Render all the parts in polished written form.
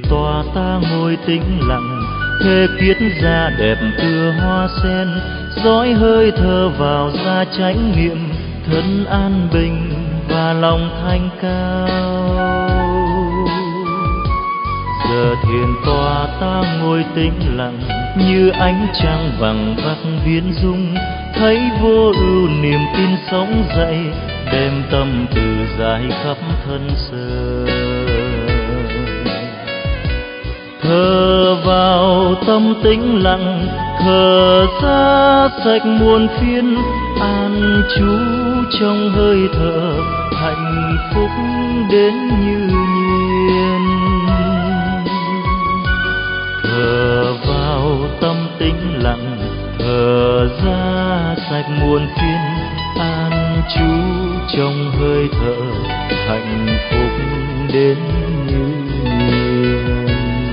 tỏa ta ngồi tĩnh lặng, thề kiết ra đẹp tựa hoa sen, dõi hơi thở vào ra chánh niệm, thân an bình và lòng thanh cao. Giờ thiền tòa ta ngồi tĩnh lặng, như ánh trăng vằng vặc viễn dung, thấy vô ưu niềm tin sống dậy, đem tâm từ dài khắp thân sơ. Thở vào tâm tĩnh lặng, thở ra sạch muôn phiền, an trú trong hơi thở, hạnh phúc đến như nhiên. Thở vào tâm tĩnh lặng, thở ra sạch muôn phiền, an trú trong hơi thở, hạnh phúc đến như nhiên.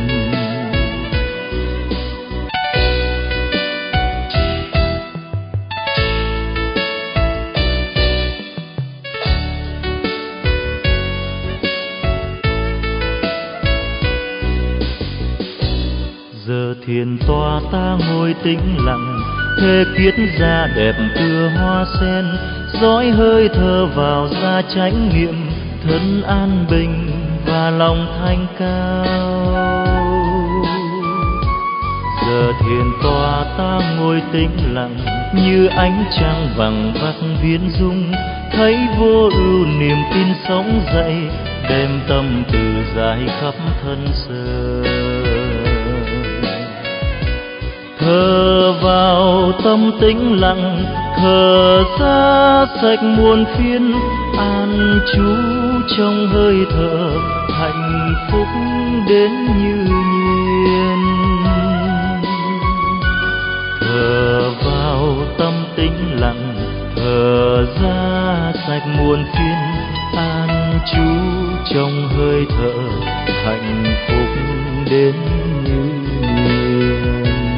Giờ thiền tòa ta ngồi tĩnh lặng, thề kiết ra đẹp tựa hoa sen, dõi hơi thở vào ra chánh niệm, thân an bình và lòng thanh cao. Giờ thiền tòa ta ngồi tĩnh lặng, như ánh trăng vằng vặc viễn dung, thấy vô ưu niềm tin sống dậy, đem tâm từ dài khắp thân sơ. Thở vào tâm tĩnh lặng, thở ra sạch muôn phiền, an trú trong hơi thở, hạnh phúc đến như nhiên. Thở vào tâm tĩnh lặng, thở ra sạch muôn phiền, an trú trong hơi thở, hạnh phúc đến như nhiên.